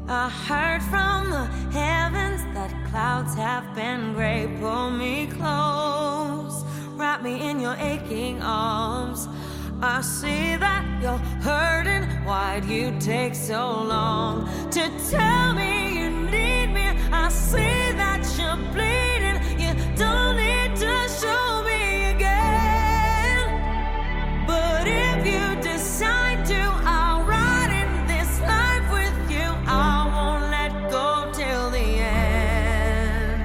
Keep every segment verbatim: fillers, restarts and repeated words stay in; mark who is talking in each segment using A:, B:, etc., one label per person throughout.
A: I heard from the heavens that clouds have been gray. Pull me close, wrap me in your aching arms. I see that you're hurting. Why'd you take so long to tell me you need me? I see that you're bleeding. You don't need to show me again. But if you decide to, I'll ride in this life with you. I won't let go till the end.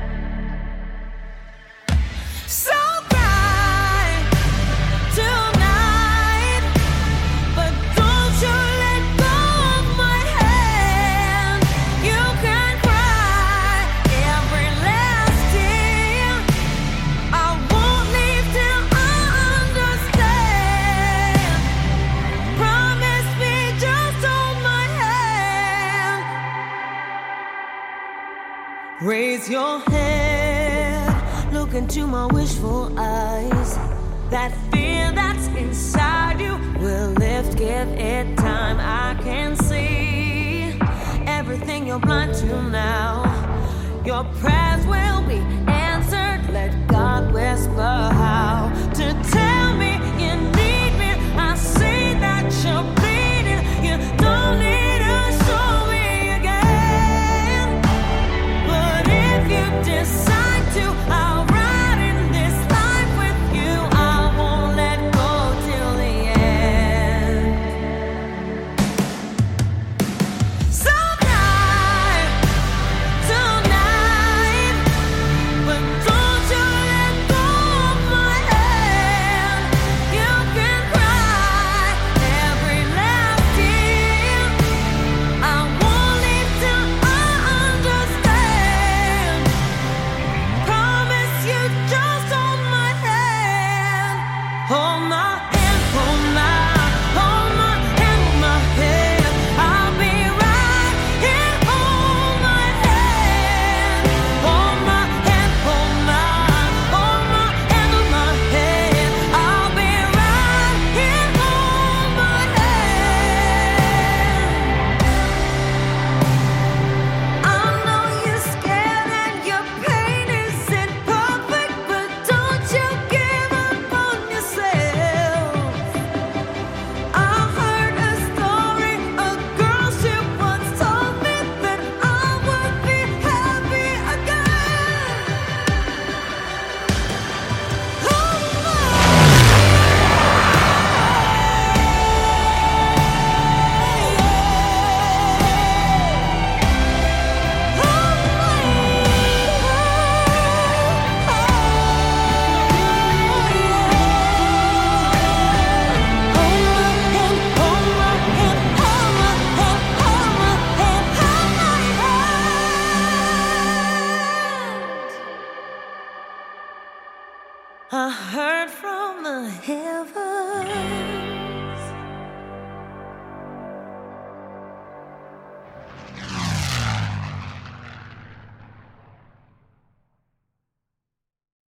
A: So bright tonight, but don't you let go of my hand. You can cry every last tear. I won't leave till I understand. Promise me, just hold my hand. Raise your head, look into my wishful eyes. That fear that's inside you will lift, give it time. I can see everything you're blind to now. Your prayers will be answered. Let God whisper how to tell me you need me. I see that you're bleeding. You don't need to show me again. But if you decide to, I'll ride in this life with you. I won't let go till the end. So bright tonight, but don't you let go of my hand. You can cry every last tear. I won't leave till I understand. Promise you, just hold my hand. Hold my hand, hold my, hold my hand, hold my hand. I'll be right here. Hold my hand, hold my hand, hold my, hold my hand, hold my hand. I'll be right here. Hold my hand. I know you're scared and your pain isn't perfect, but don't you give up on yourself. I heard a story, a girl she once told me that I would be happy again. Hold my I heard from the heavens